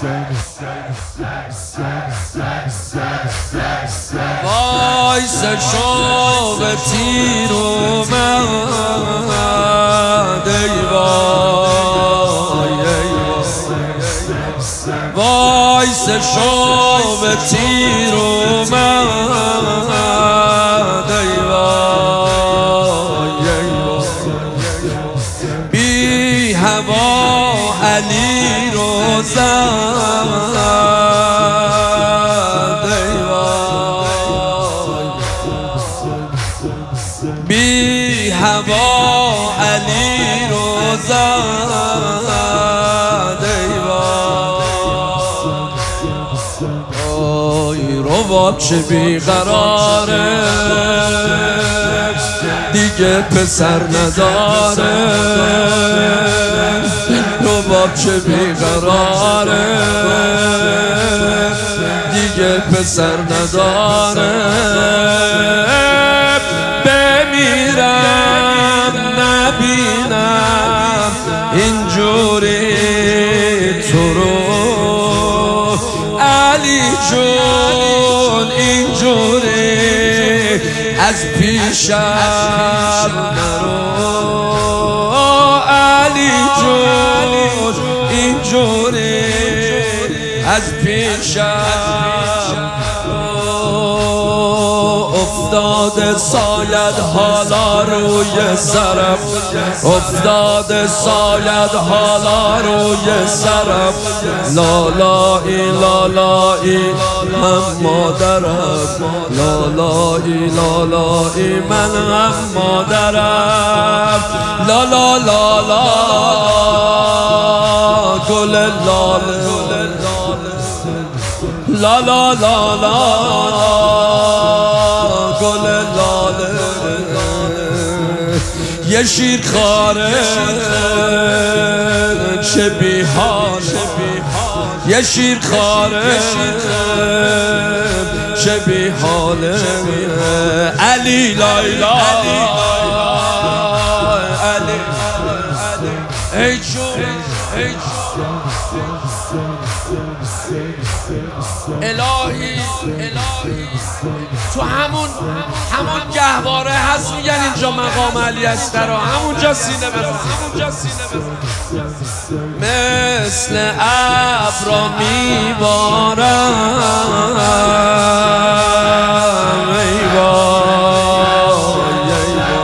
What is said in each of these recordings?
وایس شام تیر اومد ای وای وایس شام تیر اومد ای وای بی هوا علی رو زد ای وای بی هوا علی رو زد ای وای رباب چه بیقراره دیگه پسر نداره رباب چه بیقراره دیگه پسر نداره بمیرم نبینم اینجوری تو رو علی جون اینجوری از پیشم نرو علی جون اینجوری از پیشم افتاده ساید حالا روی سرم افتاده ساید حالا روی سرم لالایی لالایی هم مادرم لالایی لالایی من هم مادرم لالا لالا گل لاله لالا لالا گل لاله یه شیر خاره چه بی حاله یه شیر خاره چه بی حاله علی لایلا علی ای جون الهی تو همون گهواره هست میگن اینجا مقام علی اکبر همونجا سینه بزن مثل ابرا میبارم ای وای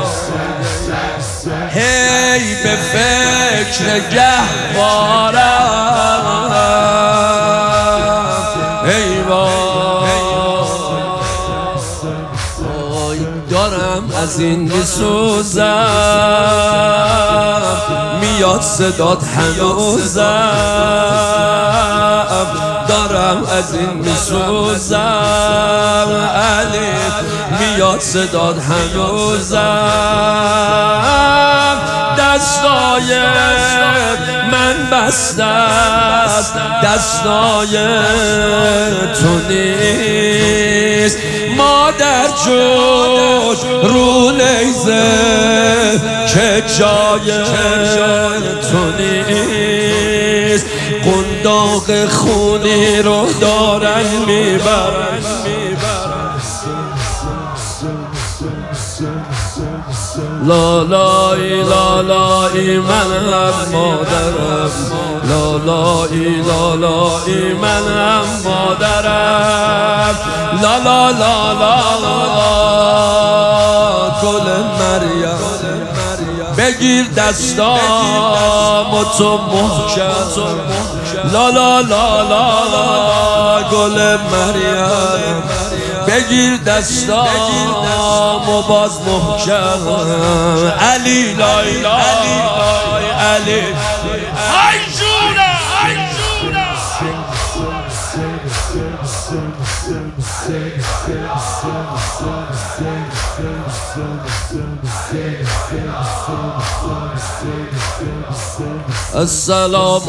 هی به فکر گهوارم ای وای دارم از این میسوزم میاد صدات هنوزم دارم از این میسوزم علی میاد صدات هنوزم دستای من بسته است دستای تو نیست مادر جون رو نیزه که جای تو نیست قنداق خونی رو دارن میبرن لالایی لالایی من هم مادرم لالایی لالایی من هم مادرم لالا لالا گل مریم بگیر دستامو تو محکم لالا لالا گل مریم بگیر دستامو باز محکم علی لای لای علی ای جونه ای جونه السلام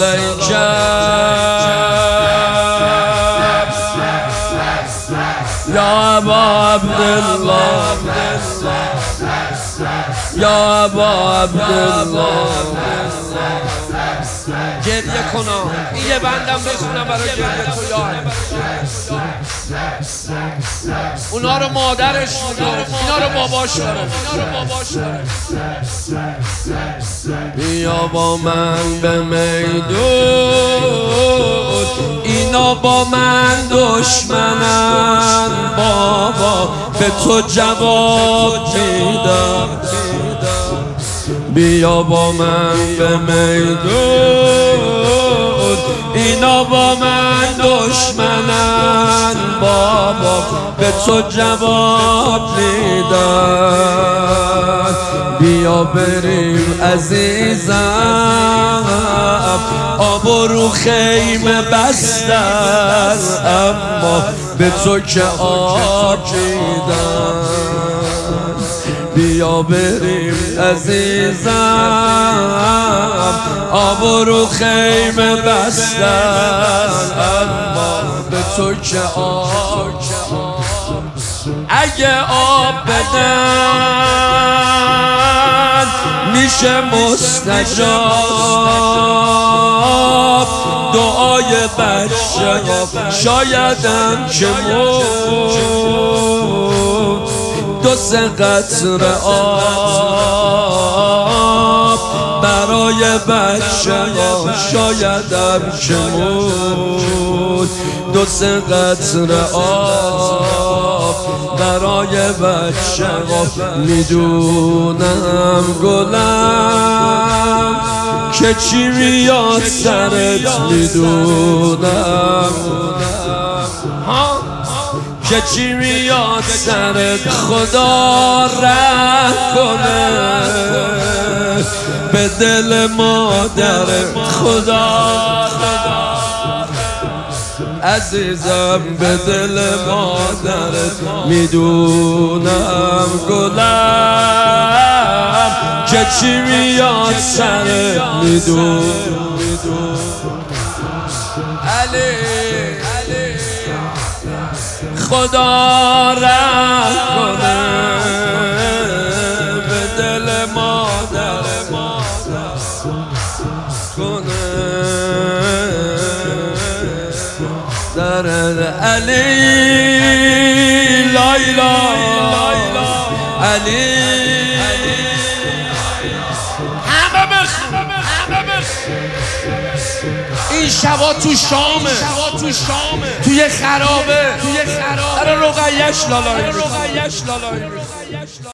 علیکم یا ابا عبدالله یا ابا عبدالله گریه کنم. این یه بندم بخونم برای گریه تو یاد. اونا رو مادرش میگفت، اینا رو باباش داره. بیا با من به میدون، اینا با من دشمنن، بابا به تو جواب میدم. بیا با من به میدون، اینا با من دشمنن، بابا به تو جواب میدن. بیا بریم عزیزم، آب رو خیمه بستن، اما به تو که آب میدن. بیا بریم عزیزم، آب رو خیمه بستن، اما به تو که آب. اگه آب بدن میشه مستجاب، دعای بچه شایدم که مرد. دو سه قطره آب برای بچه شایدم که مرد. دو سه قطره آب برای بچه میدونم گلم که چی میاد سرت، میدونم که چی میاد سرت. خدا رحم کنه به دل مادر، خدا عزیزم به دل مادرت. میدونم گلم که چی میاد سرت، میدونم. علی خدا رحم کنه به دل مادر کنه. در علی لایلا علی همه بخون. این شبا تو شامه، توی خرابه، در رقیش لالایی.